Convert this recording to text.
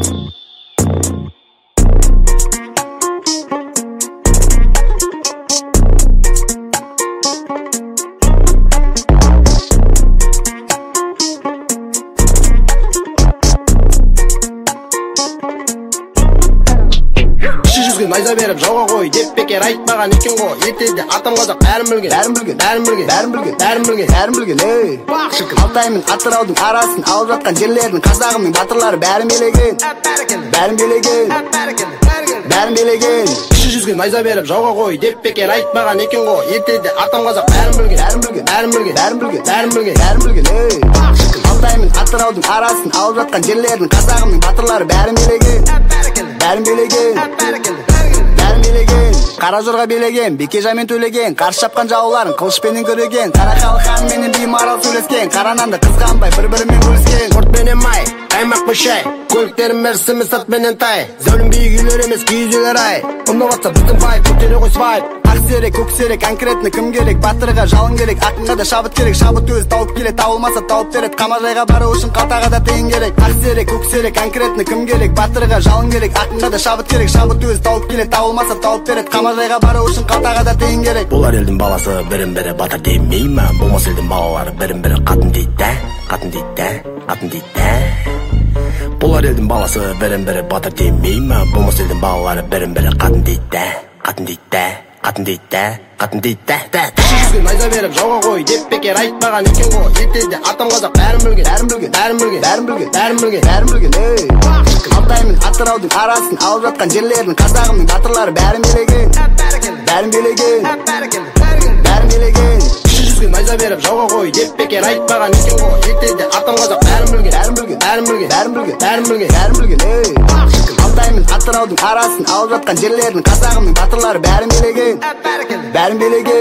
найза беріп жауға қой деп бекер айтпаған екен ғой. Ертеде атам қазақ бәрін білген, ей бақ шіркін. Алтай мен Атыраудың арасын алып жатқан жерлердің қазағы мен батырлары бәрін билеген. Кіші жүзге найза беріп жауға қой деп бекер айтпаған екен ғой. Ертеде атам қазақ бәрін білген, ей бақ шіркін. Алтай мен Атыраудың арасын алып жатқан жерлердің қазағы мен батырлары бәрін билеген. Қара жорға билеген, Бекежанмен төлеген, қарсы шапқан жауларын қылышпенен көреген. Қара халық хан менен беймарал сөйлескен, қара нанды қызғанбай бір-бірімен бөліскен. Спорт менен май, қаймақ бішай, көліктерім мерсіміз сырт менен тай. Зәулім биік үйлер емес киіз үйлер ай. Ұнаватса біздің вайп, көтере қой свайп. Ақсерек, көксерек, конкретно кім керек? Батырға жалын керек, ақынға да шабыт керек. Шабыт өзі тауып келет, тауылмаса тауып берет. Қамажайға бару үшін қалтаға да тиын керек. Ақсерек, көксерек, конкретно кім керек? Батырға жалын керек, ақынға да шабыт керек. Шабыт өзі тауып келет, тауылмаса тауып берет. Қамажайға бару үшін қалтаға да тиын керек. Бұлар елдің баласы бірін-бірі батыр демей ма? Болмас елдің балалары бірін-бірі қатын дейді. Бұлар елдің баласы бірін-бірі батыр демей ма? Болмас елдің балалары бірін-бірі қатын дейді. Кіші жүзге найза беріп жауға қой деп бекер айтпаған екен ғой. Ертеде атам қазақ бәрін білген, ей бақ шіркін. Алтай мен Атыраудың арасын алып жатқан жерлердің қазағы мен батырлары бәрін билеген. Кіші жүзге найза беріп жауға қой деп бекер айтпаған екен ғой. Ертеде атам қазақ бәрін білген, ей бақ шіркін. Алтай мен Атыраудың арасын алып жатқан жерлердің қазағы мен батырлары бәрін билеген.